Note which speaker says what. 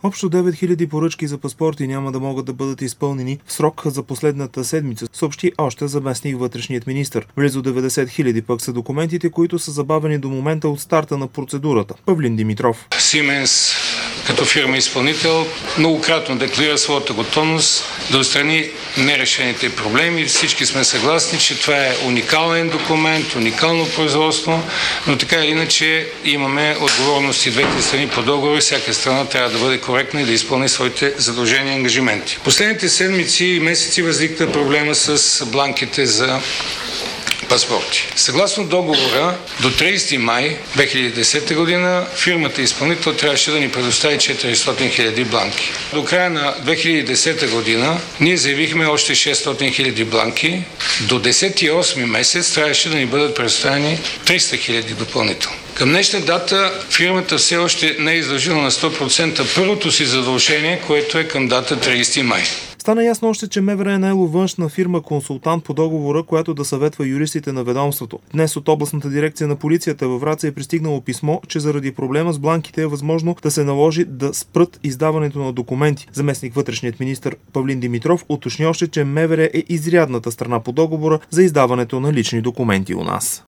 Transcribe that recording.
Speaker 1: Общо 9000 поръчки за паспорти няма да могат да бъдат изпълнени в срок за последната седмица, съобщи още заместник вътрешният министър. Близо 90 000 пък са документите, които са забавени до момента от старта на процедурата. Павлин Димитров.
Speaker 2: Siemens като фирма изпълнител многократно декларира своята готовност да отстрани нерешените проблеми. Всички сме съгласни, че това е уникален документ, уникално производство, но така или иначе имаме отговорности двете страни по договор и всяка страна трябва да бъде коректна и да изпълни своите задължения и ангажименти. Последните седмици и месеци възникна проблема с бланките за паспорти. Съгласно договора, до 30 май 2010 година фирмата изпълнител трябваше да ни предостави 400 000 бланки. До края на 2010 година ние заявихме още 600 000 бланки. До 10 и 8 месец трябваше да ни бъдат предоставени 300 000 допълнително. Към днешна дата фирмата все още не е издължила на 100% първото си задължение, което е към дата 30 май.
Speaker 1: Стана ясно още, че МВР е наело външна фирма-консултант по договора, която да съветва юристите на ведомството. Днес от областната дирекция на полицията във Враца е пристигнало писмо, че заради проблема с бланките е възможно да се наложи да спрат издаването на документи. Заместник вътрешният министър Павлин Димитров уточни още, че МВР е изрядната страна по договора за издаването на лични документи у нас.